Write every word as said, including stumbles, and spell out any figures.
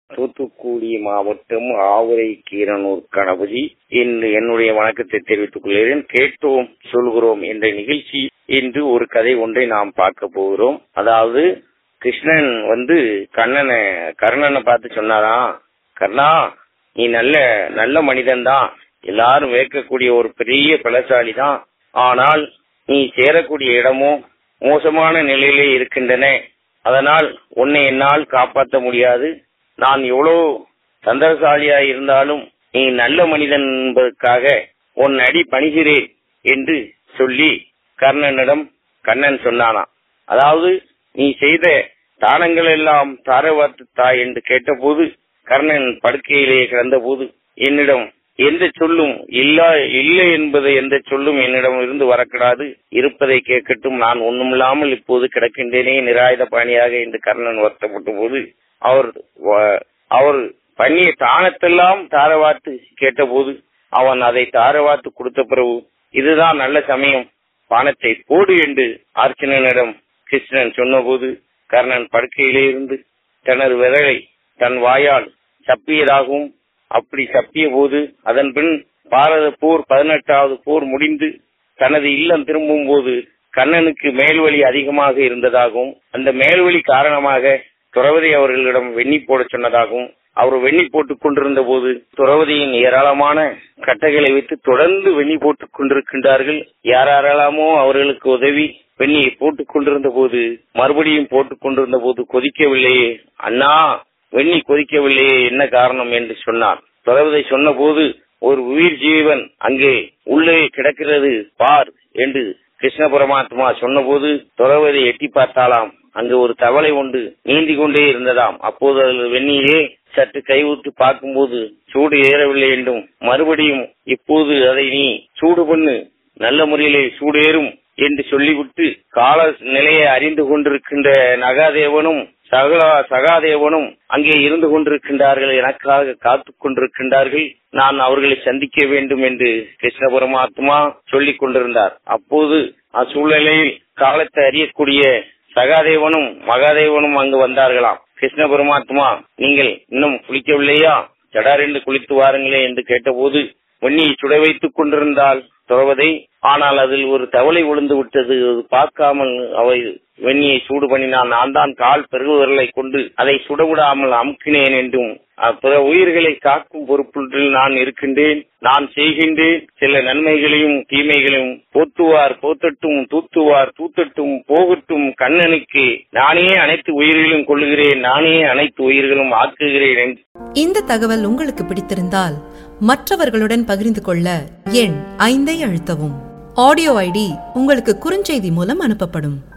தூத்துக்குடி மாவட்டம் ஆவுரை கீரனூர் கணபதி இன்று என்னுடைய வணக்கத்தை தெரிவித்துக் கொள்கிறேன். கேட்டோம் சொல்கிறோம் என்ற நிகழ்ச்சி இன்று ஒரு கதை ஒன்றை நாம் பார்க்க போகிறோம். அதாவது கிருஷ்ணன் வந்து கண்ணனை கர்ணனை பார்த்து சொன்னாராம், கர்ணா நீ நல்ல நல்ல மனிதன் தான், எல்லாரும் வேர்க்கக்கூடிய ஒரு பெரிய பலசாலி தான். ஆனால் நீ சேரக்கூடிய இடமோ மோசமான நிலையிலே இருக்கின்றன. அதனால் உன்னை என்னால் காப்பாற்ற முடியாது. நான் எவ்வளவு தந்திரசாலியா இருந்தாலும் நீ நல்ல மனிதன் என்பதற்காக உன் அடி பணிகிறேன் என்று சொல்லி கர்ணனிடம் கண்ணன் சொன்னானா. அதாவது நீ செய்த தானங்கள் எல்லாம் தாரவாத்து தாய் என்று கேட்டபோது கர்ணன் படுக்கையிலே கிடந்த போது என்னிடம் எந்த சொல்லும் இல்லா இல்லை என்பதை எந்த சொல்லும் என்னிடம் இருந்து வரக்கூடாது, இருப்பதை கேட்கட்டும், நான் ஒண்ணுமில்லாமல் இப்போது கிடக்கின்றேனே நிராயுத பாணியாக என்று கர்ணன் வருத்தப்பட்ட போது அவர் அவர் பண்ணிய தானத்தெல்லாம் தாரவாத்து கேட்டபோது அவன் அதை தாரவாத்து கொடுத்த பிறகு இதுதான் நல்ல சமயம், பானத்தை போடு என்று அர்ச்சுனனிடம் கிருஷ்ணன் சொன்னபோது கர்ணன் படுக்கையிலே இருந்து தனது விரலை தன் வாயால் சப்பியதாகவும், அப்படி சப்பிய போது அதன் பின் பாரத போர் பதினெட்டாவது போர் முடிந்து தனது இல்லம் திரும்பும் போது கண்ணனுக்கு மேல்வலி அதிகமாக இருந்ததாகவும், அந்த மேல்வலி காரணமாக துறவதி அவர்களிடம் வெண்ணி போட சொன்னதாகவும், அவர் வெண்ணி போட்டுக் கொண்டிருந்த போது துறவதியின் ஏராளமான கட்டைகளை வைத்து தொடர்ந்து வெண்ணி போட்டுக் கொண்டிருக்கின்றார்கள். யாரெல்லாமோ அவர்களுக்கு உதவி வெண்ணியை போட்டுக் கொண்டிருந்த போது மறுபடியும் போட்டுக் கொண்டிருந்த போது கொதிக்கவில்லையே அண்ணா, வெண்ணி கொதிக்கவில்லையே, என்ன காரணம் என்று சொன்னார். துறவதை சொன்ன போது ஒரு உயிர் ஜீவன் அங்கே உள்ளே கிடக்கிறது பார் என்று கிருஷ்ண பரமாத்மா சொன்ன போது துறவதை எட்டி பார்த்தாலாம். அங்கு ஒரு தவளை ஒன்று நீந்தி கொண்டே இருந்ததாம். அப்போது அதில் வெண்ணியே சற்று கைவிட்டு பார்க்கும்போது சூடு ஏறவில்லை என்றும், மறுபடியும் இப்போது அதை நீ சூடு பண்ணு, நல்ல முறையிலே சூடேறும் என்று சொல்லிவிட்டு கால நிலையை அறிந்து கொண்டிருக்கின்ற நகாதேவனும் சகலா சகாதேவனும் அங்கே இருந்து கொண்டிருக்கின்றார்கள், எனக்காக காத்துக் கொண்டிருக்கின்றார்கள், நான் அவர்களை சந்திக்க வேண்டும் என்று கிருஷ்ண பரமாத்மா சொல்லிக் கொண்டிருந்தார். அப்போது அச்சூழ்நிலையில் காலத்தை அறியக்கூடிய சகாதேவனும் மகாதேவனும் அங்கு வந்தார்களாம். கிருஷ்ண பரமாத்மா நீங்கள் இன்னும் குளிக்கவில்லையா, ஜடாரென்று குளித்து வாருங்களே என்று கேட்டபோது வெண்ணியை சுட வைத்துக் கொண்டிருந்தால் துறவதை, ஆனால் அதில் ஒரு தவளை விழுந்து விட்டது. பார்க்காமல் அவை வெண்ணியை சூடு பண்ணினான். நான் தான் கால் பெருகுவர்களை கொண்டு அதை சுடவிடாமல் அமுக்கினேன் என்றும், பிற உயிர்களை காக்கும் பொறுப்பில் நான் இருக்கின்றேன், நான் செய்கின்றேன் சில நன்மைகளையும் தீமைகளையும், போத்துவார் போத்தட்டும் தூத்துவார் தூத்தட்டும் போகட்டும் கண்ணனுக்கு நானே அனைத்து உயிர்களும் கொள்ளுகிறேன், நானே அனைத்து உயிர்களும் ஆக்குகிறேன். இந்த தகவல் உங்களுக்கு பிடித்திருந்தால் மற்றவர்களுடன் பகிர்ந்து கொள்ள எண் ஐந்தை அழுத்தவும். ஆடியோ ஐடி உங்களுக்கு குறுஞ்செய்தி மூலம் அனுப்பப்படும்.